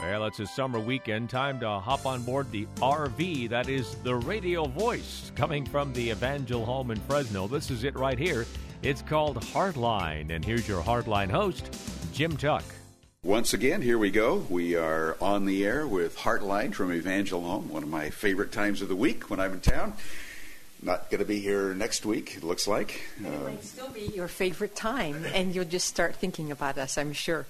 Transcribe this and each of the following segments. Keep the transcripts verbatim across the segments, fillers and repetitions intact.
Well, it's a summer weekend. Time to hop on board the R V. That is the radio voice coming from the Evangel home in Fresno. This is it right here. It's called Heartline. And here's your Heartline host, Jim Tuck. Once again, here we go. We are on the air with Heartline from Evangel Home, one of my favorite times of the week when I'm in town. Not going to be here next week, it looks like. It uh, might still be your favorite time, and you'll just start thinking about us, I'm sure.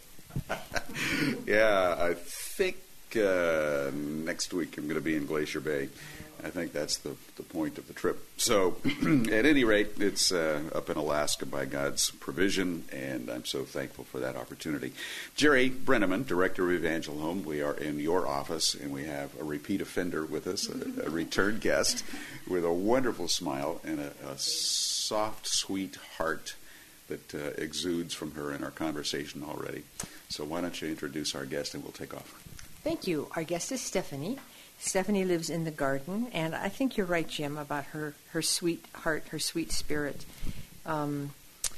Yeah, I think uh, next week I'm going to be in Glacier Bay. I think that's the, the point of the trip. So, at any rate, it's uh, up in Alaska by God's provision, and I'm so thankful for that opportunity. Jerry Brenneman, Director of Evangel Home, we are in your office, and we have a repeat offender with us, a, a return guest, with a wonderful smile and a, a soft, sweet heart that uh, exudes from her in our conversation already. So why don't you introduce our guest, and we'll take off. Thank you. Our guest is Stephanie. Stephanie lives in the garden, and I think you're right, Jim, about her, her sweet heart, her sweet spirit. Um,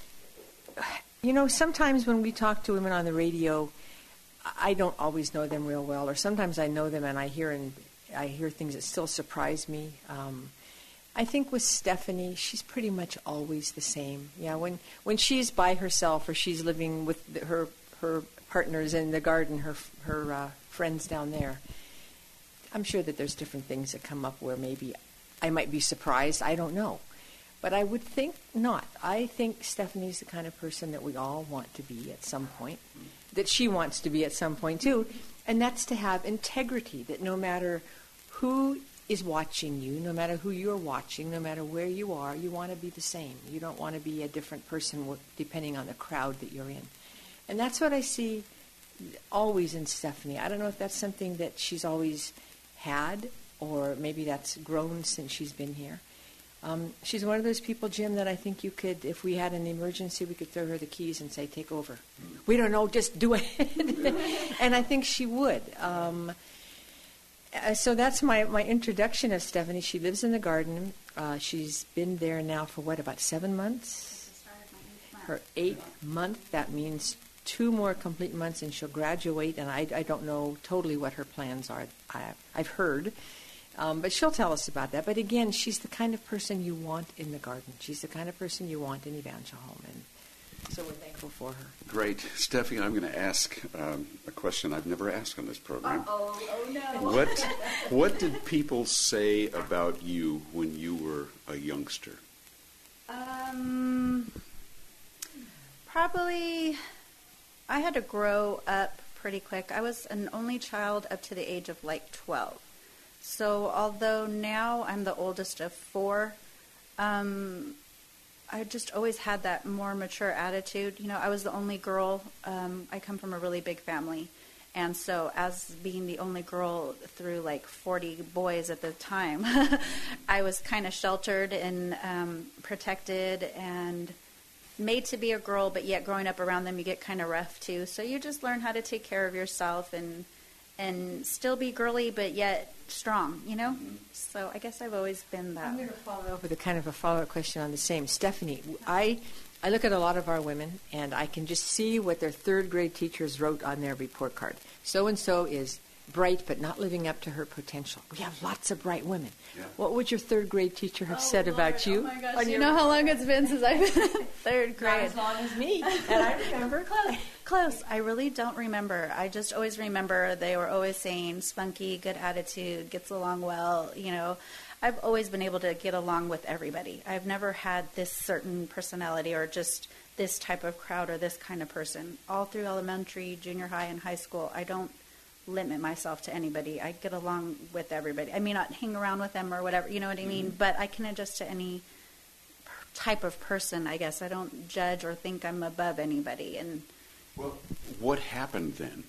you know, sometimes when we talk to women on the radio, I don't always know them real well, or sometimes I know them and I hear and I hear things that still surprise me. Um, I think with Stephanie, she's pretty much always the same. Yeah, when when she's by herself or she's living with the, her her partners in the garden, her her uh, friends down there. I'm sure that there's different things that come up where maybe I might be surprised. I don't know. But I would think not. I think Stephanie's the kind of person that we all want to be at some point, that she wants to be at some point too, and that's to have integrity, that no matter who is watching you, no matter who you're watching, no matter where you are, you want to be the same. You don't want to be a different person depending on the crowd that you're in. And that's what I see always in Stephanie. I don't know if that's something that she's always had, or maybe that's grown since she's been here. Um, she's one of those people, Jim, that I think you could, if we had an emergency, we could throw her the keys and say, take over. We don't know, just do it. And I think she would. Um, uh, so that's my, my introduction of Stephanie. She lives in the garden. Uh, she's been there now for, what, about seven months? Her eighth month. That means two more complete months and she'll graduate, and I, I don't know totally what her plans are. I, I've heard, um, but she'll tell us about that. But again, she's the kind of person you want in the garden. She's the kind of person you want in Evangel Home, and so we're thankful for her. Great. Stephanie, I'm going to ask um, a question I've never asked on this program. Uh-oh. Oh, no. What, what did people say about you when you were a youngster? Um, probably... I had to grow up pretty quick. I was an only child up to the age of like twelve. So although now I'm the oldest of four, um, I just always had that more mature attitude. You know, I was the only girl. Um, I come from a really big family. And so as being the only girl through like forty boys at the time, I was kind of sheltered and um, protected and made to be a girl, but yet growing up around them, you get kind of rough too. So you just learn how to take care of yourself and and still be girly, but yet strong, you know? Mm-hmm. So I guess I've always been that. I'm going to follow up with a kind of a follow-up question on the same. Stephanie, I, I look at a lot of our women, and I can just see what their third-grade teachers wrote on their report card. So-and-so is bright but not living up to her potential. We have lots of bright women. Yeah. What would your third grade teacher have oh, said Lord, about you? Oh my gosh, you know how long it's been since I've been in third grade? Not as long as me. And I remember. Close. Close. I really don't remember. I just always remember they were always saying spunky, good attitude, gets along well. You know, I've always been able to get along with everybody. I've never had this certain personality or just this type of crowd or this kind of person. All through elementary, junior high, and high school, I don't limit myself to anybody. I get along with everybody. I may not hang around with them or whatever, you know what I mean? Mm-hmm. But I can adjust to any type of person, I guess. I don't judge or think I'm above anybody. And well, what happened then?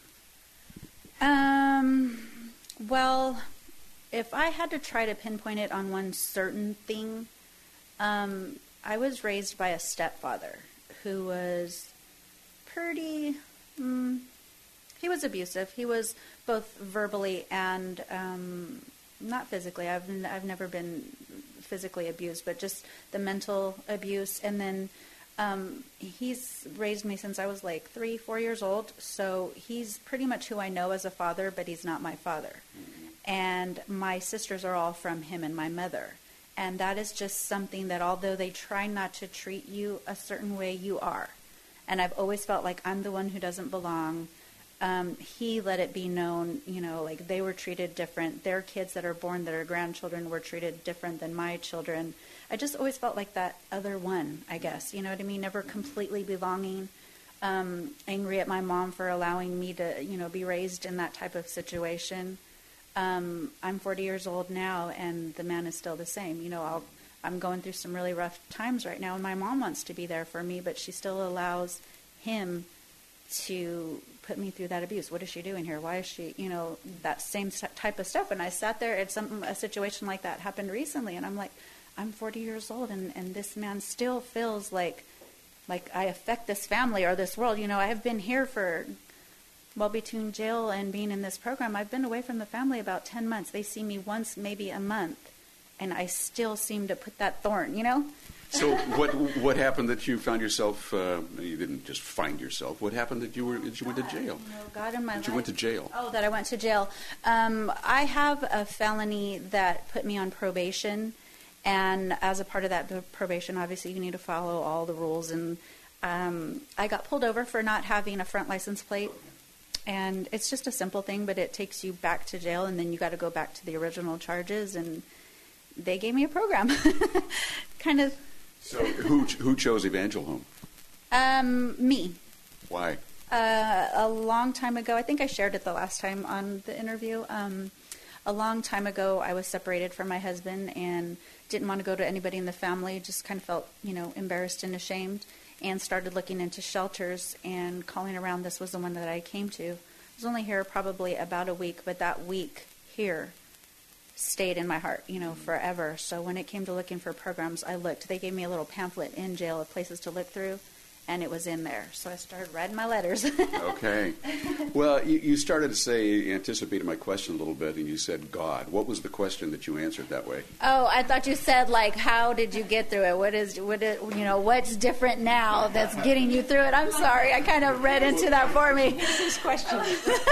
Um, well, if I had to try to pinpoint it on one certain thing, um, I was raised by a stepfather who was pretty... Mm, He was abusive. He was both verbally and um, not physically. I've n- I've never been physically abused, but just the mental abuse. And then Um, he's raised me since I was like three, four years old. So he's pretty much who I know as a father, but he's not my father. And my sisters are all from him and my mother. And that is just something that although they try not to treat you a certain way, you are. And I've always felt like I'm the one who doesn't belong. Um, he let it be known, you know, like they were treated different. Their kids that are born, that are grandchildren, were treated different than my children. I just always felt like that other one, I guess. You know what I mean? Never completely belonging. Um, angry at my mom for allowing me to, you know, be raised in that type of situation. Um, I'm forty years old now, and the man is still the same. You know, I'll, I'm going through some really rough times right now, and my mom wants to be there for me, but she still allows him to put me through that abuse. What is she doing here? Why is she, you know, that same type of stuff. And I sat there at some a situation like that happened recently, and I'm like, I'm forty years old, and, and this man still feels like like I affect this family or this world. You know, I have been here for, well, between jail and being in this program, I've been away from the family about ten months. They see me once, maybe a month, and I still seem to put that thorn, you know? So what what happened that you found yourself, uh, you didn't just find yourself, what happened that you were that you went to jail? You know, God in my that life. you went to jail? Oh, that I went to jail. Um, I have a felony that put me on probation, and as a part of that probation, obviously you need to follow all the rules, and um, I got pulled over for not having a front license plate. And it's just a simple thing, but it takes you back to jail, and then you got to go back to the original charges, and they gave me a program. Kind of. So who who chose Evangel Home? Um, me. Why? Uh, a long time ago, I think I shared it the last time on the interview. Um, a long time ago, I was separated from my husband and didn't want to go to anybody in the family. Just kind of felt, you know, embarrassed and ashamed, and started looking into shelters and calling around. This was the one that I came to. I was only here probably about a week, but that week here stayed in my heart, you know, forever. So when it came to looking for programs, I looked. They gave me a little pamphlet in jail of places to look through, and it was in there. So I started writing my letters. Okay. Well, you, you started to say, you anticipated my question a little bit, and you said God. What was the question that you answered that way? Oh, I thought you said, like, how did you get through it? What is, what is, you know, what's different now that's getting you through it? I'm sorry. I kind of read into that for me. This question.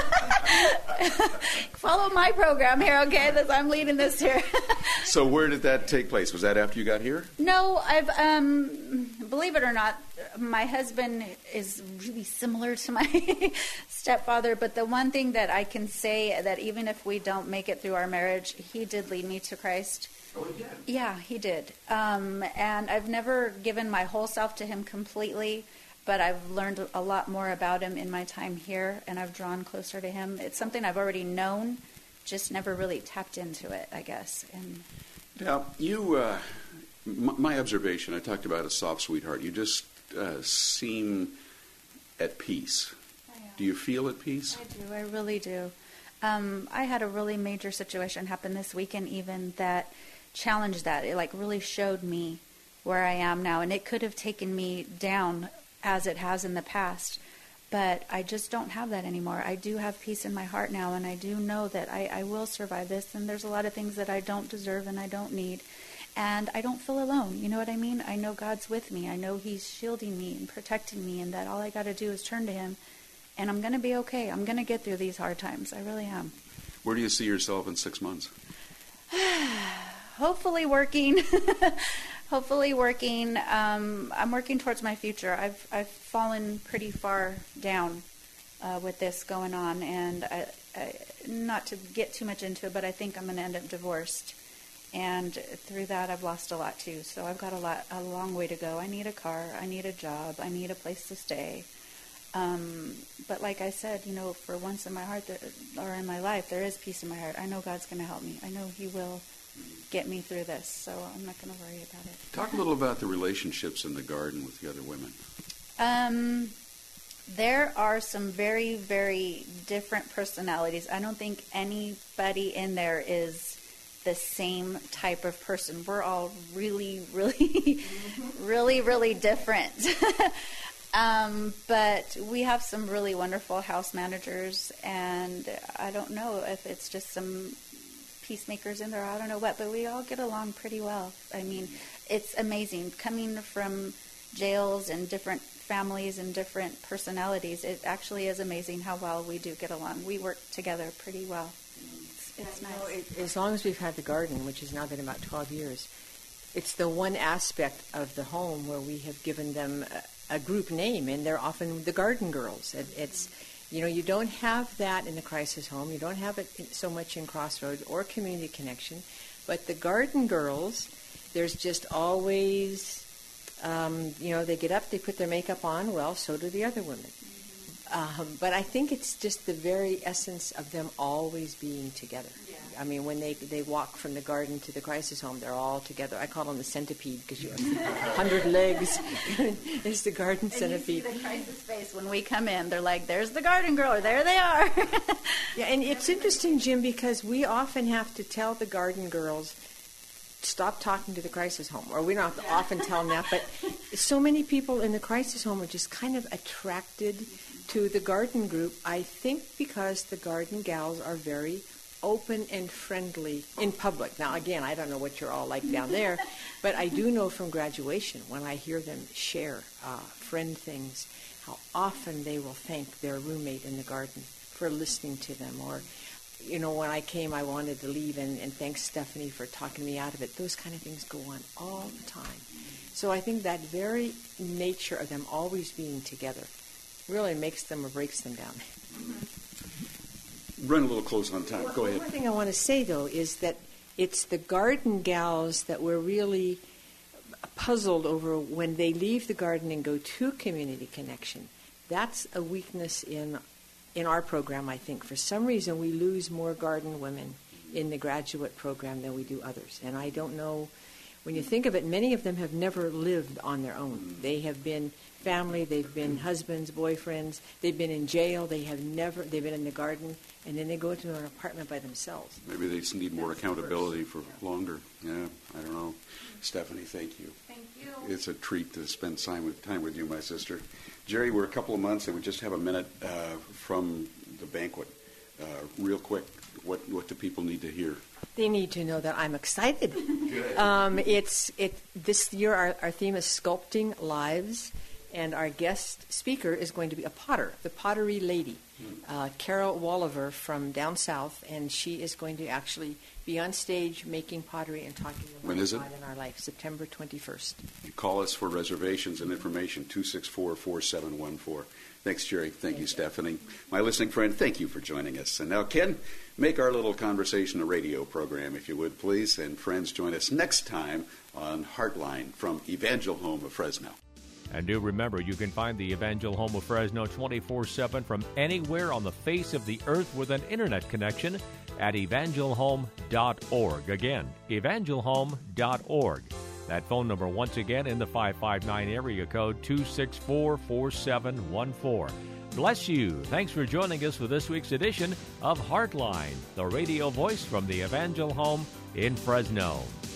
Follow my program here, okay? This, I'm leading this here. So where did that take place? Was that after you got here? No, I've, um, believe it or not, my husband is really similar to my stepfather, but the one thing that I can say that even if we don't make it through our marriage, he did lead me to Christ. Oh, he did? Yeah, he did. Um, and I've never given my whole self to him completely, but I've learned a lot more about him in my time here, and I've drawn closer to him. It's something I've already known, just never really tapped into it, I guess. And now, you, uh, m- my observation, I talked about a soft sweetheart. You just uh, seem at peace. Do you feel at peace? I do. I really do. Um, I had a really major situation happen this weekend even that challenged that. It like really showed me where I am now, and it could have taken me down as it has in the past, but I just don't have that anymore. I do have peace in my heart now, and I do know that I, I will survive this, and there's a lot of things that I don't deserve and I don't need, and I don't feel alone. You know what I mean? I know God's with me. I know He's shielding me and protecting me, and that all I got to do is turn to Him, and I'm going to be okay. I'm going to get through these hard times. I really am. Where do you see yourself in six months? Hopefully working. Hopefully working. Um, I'm working towards my future. I've I've fallen pretty far down uh, with this going on, and I, I, not to get too much into it, but I think I'm going to end up divorced. And through that, I've lost a lot too. So I've got a lot, a long way to go. I need a car. I need a job. I need a place to stay. Um, but like I said, you know, for once in my heart there, or in my life, there is peace in my heart. I know God's going to help me. I know He will get me through this, so I'm not going to worry about it. Talk a little about the relationships in the garden with the other women. Um, there are some very, very different personalities. I don't think anybody in there is the same type of person. We're all really, really, really, really different. Um, but we have some really wonderful house managers, and I don't know if it's just some peacemakers in there, I don't know what, but we all get along pretty well. I mean, it's amazing. Coming from jails and different families and different personalities, it actually is amazing how well we do get along. We work together pretty well. It's, it's You nice. know, it, as long as we've had the garden, which has now been about twelve years, it's the one aspect of the home where we have given them a, a group name, and they're often the Garden Girls. It, it's, you know, you don't have that in the crisis home. You don't have it in, so much in Crossroads or Community Connection, but the Garden Girls, there's just always, um, you know, they get up, they put their makeup on. Well, so do the other women. Um, but I think it's just the very essence of them always being together. Yeah. I mean, when they they walk from the garden to the crisis home, they're all together. I call them the centipede because you have a hundred legs. It's the garden And centipede. you see the crisis face when we come in. They're like, "There's the Garden Girl," or "There they are." Yeah, and it's interesting, Jim, because we often have to tell the Garden Girls, stop talking to the crisis home, or we don't have to often tell them that, but so many people in the crisis home are just kind of attracted to the garden group, I think because the garden gals are very open and friendly in public. Now, again, I don't know what you're all like down there, but I do know from graduation, when I hear them share uh, friend things, how often they will thank their roommate in the garden for listening to them, or you know, when I came, I wanted to leave, and, and thanks, Stephanie, for talking me out of it. Those kind of things go on all the time. So I think that very nature of them always being together really makes them or breaks them down. Run a little close on time. Well, Go ahead. One thing I want to say, though, is that it's the garden gals that we're really puzzled over when they leave the garden and go to Community Connection. That's a weakness in in our program, I think. For some reason, we lose more garden women in the graduate program than we do others. And I don't know, when you think of it, many of them have never lived on their own. They have been family, they've been husbands, boyfriends, they've been in jail, they have never, they've been in the garden, and then they go into an apartment by themselves. Maybe they just need more accountability for longer. Yeah, I don't know. Stephanie, thank you. Thank you. It's a treat to spend time with, time with you, my sister. Jerry, we're a couple of months, and we just have a minute uh, from the banquet. Uh, real quick, what, what do people need to hear? They need to know that I'm excited. Um, it's it this year. Our, our theme is sculpting lives, and our guest speaker is going to be a potter, the Pottery Lady, uh, Carol Walliver from down south, and she is going to actually be on stage making pottery and talking about When is it? God in our life, September twenty-first. You call us for reservations and information, two six four, four seven one four. Thanks, Jerry. Thank, thank you, Stephanie. My listening friend, thank you for joining us. And now, Ken, make our little conversation a radio program, if you would, please. And friends, join us next time on Heartline from Evangel Home of Fresno. And do remember, you can find the Evangel Home of Fresno twenty-four seven from anywhere on the face of the earth with an internet connection at evangel home dot org. Again, evangel home dot org. That phone number, once again, in the five five nine area code, two six four, four seven one four. Bless you. Thanks for joining us for this week's edition of Heartline, the radio voice from the Evangel Home in Fresno.